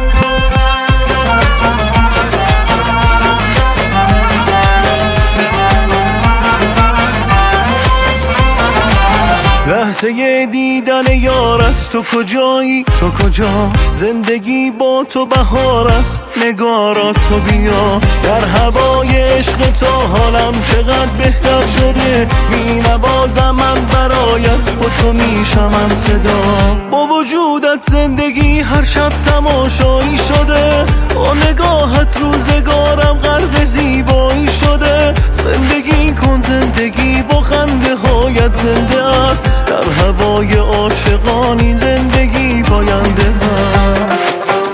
لحظه دیدن یار است، تو کجایی؟ تو کجا؟ زندگی با تو بهار است، نگارا تو بیا. در هوای عشق تو حالم چقدر بهتر شده، می نوازم من برایت، با تو میشمم صدا. با وجودت زندگی هر شب تماشایی شده، با نگاهت روزگارم غرق زیبایی شده. زندگی کن زندگی با خنده هایت زنده است، در هوای عاشقانی زندگی پاینده است.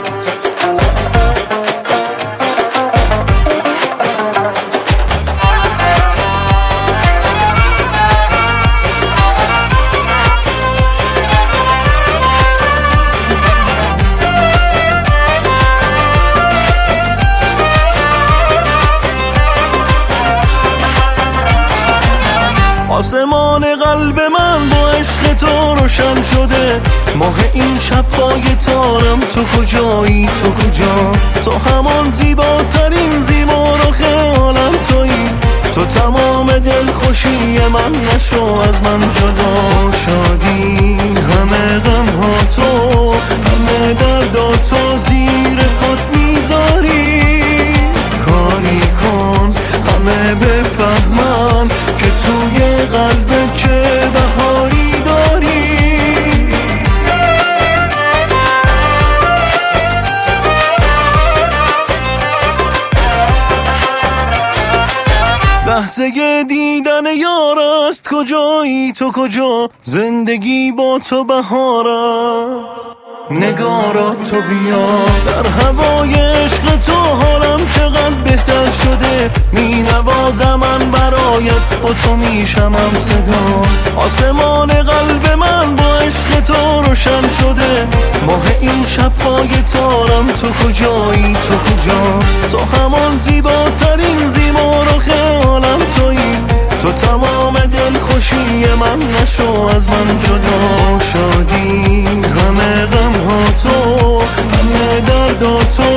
آسمان قلب من با عشق تو روشن شده، ماه این شب پای تارم. تو کجایی؟ تو کجا؟ تو همان زیباترین زیبا رو خیالم تویی. تو تمام دلخوشی من، نشو از من جدا. شادی همه غم ها تو، همه دردا تو زیر خود میذاری. کاری کن همه بفهمن که توی قلب چه بهاری داری. لحظه دیدن یار است، کجایی؟ تو کجا؟ زندگی با تو بهار است، نگارا تو بیا. در هوای عشق تو حالم چقدر بهتر شده، می نوازم من برایت، با تو میشمم صدا. آسمان قلب من با عشق تو روشن شده، ماه این شب پای تارم. تو کجایی؟ تو کجا؟ تو همان زیباترین زیبا رو خیالم تویی. تو تمام دلخوشی من، نشو از من جدا. شادی همه غم ها تو، همه دردا تو